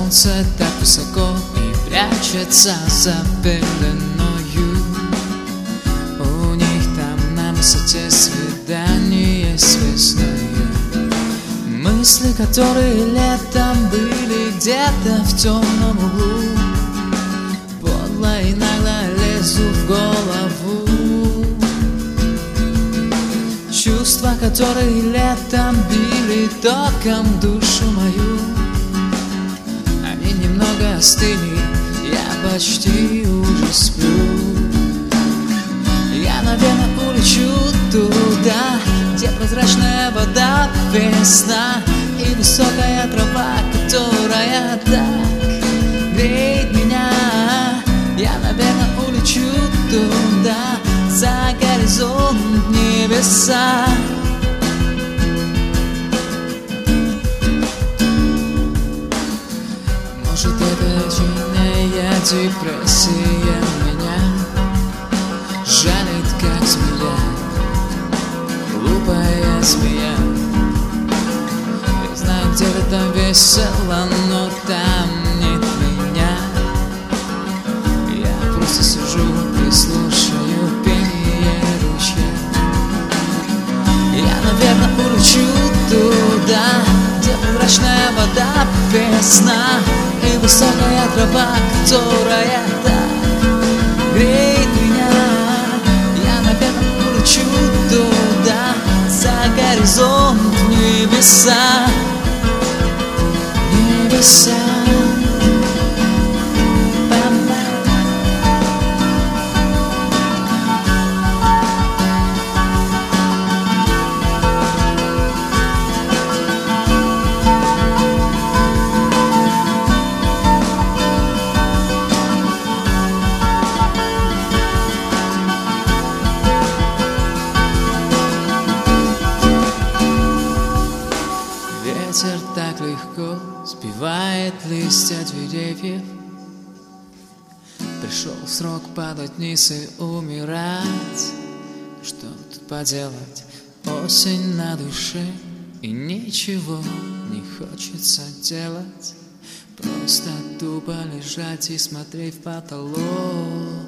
Солнце так высоко и прячется за пеленою. У них там на высоте свидание с весною. Мысли, которые летом были где-то в темном углу, подло и нагло лезут в голову. Чувства, которые летом били током душу мою, они немного остыли, я почти уже сплю. Я, наверное, улечу туда, где прозрачная вода, весна и высокая трава, которая так греет меня. Я, наверное, улечу туда, за горизонт небеса. Может, это вечная депрессия меня жалит, как змея, глупая змея. Я знаю, где-то там весело, но там нет меня. Я просто сижу и слушаю пение ручья. Я, наверное, улечу туда, где прозрачная вода, весна и высокая трава, которая так греет меня. Я, наверное, улечу туда, за горизонт небеса. Небеса. Ветер так легко сбивает листья деревьев. Пришел срок падать вниз и умирать. Что тут поделать? Осень на душе, и ничего не хочется делать. Просто тупо лежать и смотреть в потолок.